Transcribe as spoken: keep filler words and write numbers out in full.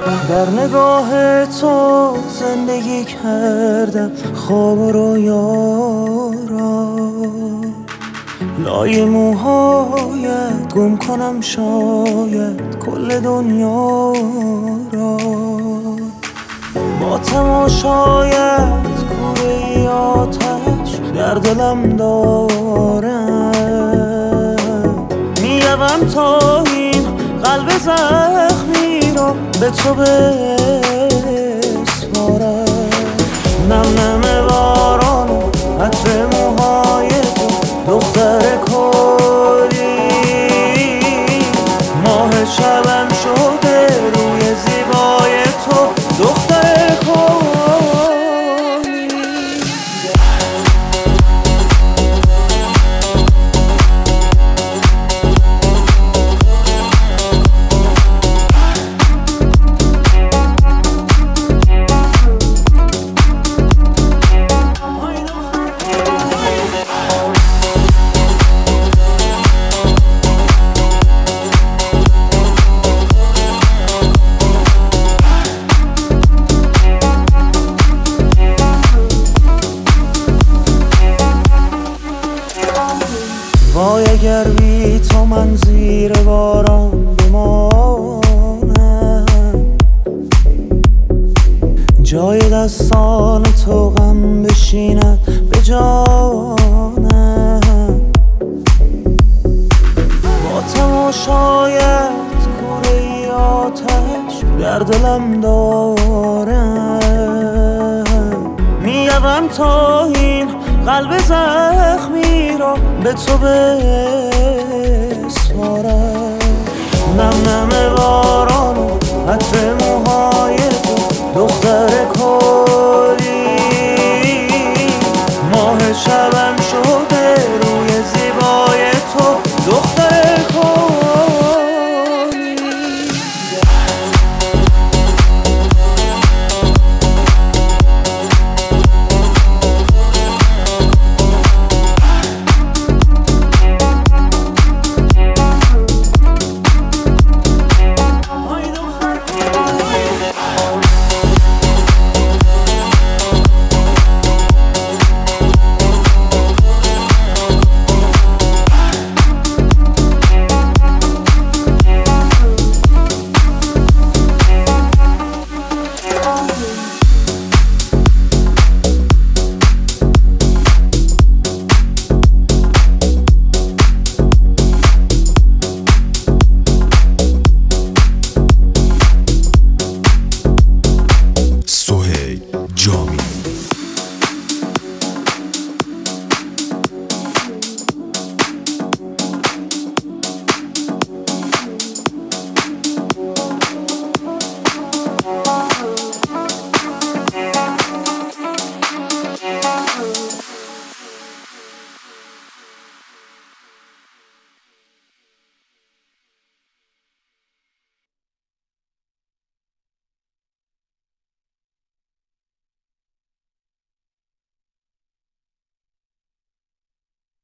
در نگاه تو زندگی کردم خواب و رویارا، لای موهایت گم کنم شاید کل دنیا را. با تماشایت کوره آتش در دلم دارم، میروم تا این قلب زخمی را به تو بسپارم. نم نم باران عطر موهای تو دختر کلی، ماه شبم شده روی زیبای تو دختر کلی. وای اگر بی تو من زیر باران بمانم، جای دستان تو غم بشیند به جانم. با تماشایت کوره آتش در دلم دارم، میروم تا این قلب زخمی را به تو بسپارم. نم نم باران عطر موهای تو دختر کلی، ماه شبم شده